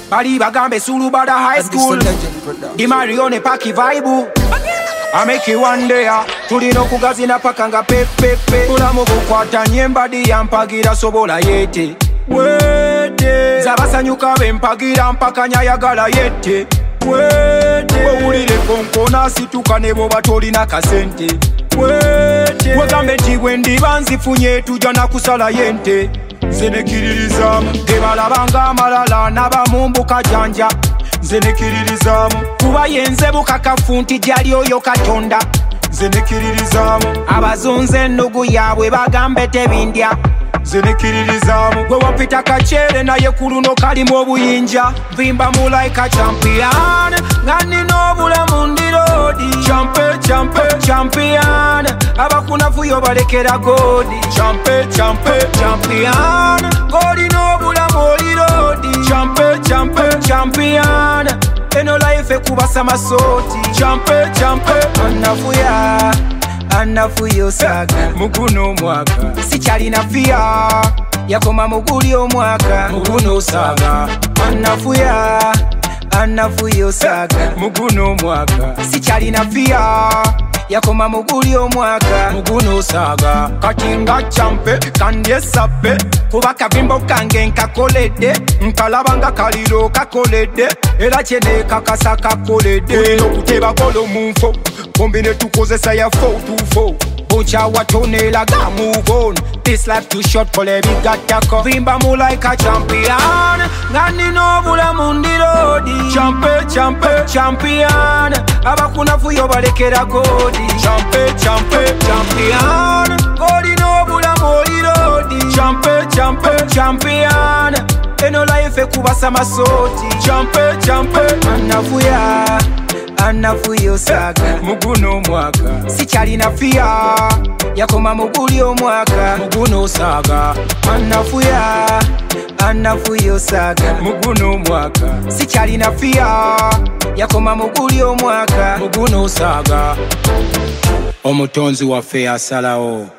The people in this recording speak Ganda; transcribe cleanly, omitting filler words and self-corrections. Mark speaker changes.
Speaker 1: Bali bagambe Sulubada High School Di Marione Paki Vibe I make you one day tulino kugazina paka nga pepepe Kulamu bukwata nyembadi yampagira sobola yete Wete Zabasanyuka bempagira mpaka nyayagala yete Wete Wewulire konkona situka nebo batolina kasente Wete Wegambe nti wendiba nzifunye tuja na kusala yente Zenekiririzamu Gebalabanga amalala nabamumbuka janja Zenekiririzamu Kuba yenze bukakafu nti jali oyo Katonda Zenekiririzamu Abazunze ennugu yaabwe bagambe tebindya Zenekiririzamu Gwe wapita kachere naye kuluno kalimu obuyinja Vimba mulaika champion Ngani nobulamu ndirodi Champion Abakunafuyo balekera godi Champion Goli nobulamu olirodi Champion Eno life kubasa masoti Champion Anafuyo saga Muguno mwaka Sichali na fia Yakoma muguli omwaka Muguno saga Anafuyo saga Muguno mwaka Sichali na fia Yakoma muguli omwaka Muguno saga Katinga champe Kandye sape Kuba kabimbo kange nkakolede Nkalabanga kaliro kakolede Era chene kakasa kakolede Kulino kuteba kolo mumfo Kombine tukozesa ya 4-2-4 Buncha watonela ga move on This life too short kole bigatako Vimba mulaika champion Ngani nobula mundirodi Champion Abakunafuyo balekera godi Champion Godi nobula molirodi Champion Eno life kubasa masoti Champion Anafuyo saga Muguno mwaka Sichali na fia Yakoma muguli omwaka Muguno saga Anafuyo saga Muguno mwaka Sichali na fia Yakoma muguli omwaka Muguno saga Omutonzi waffe asalawo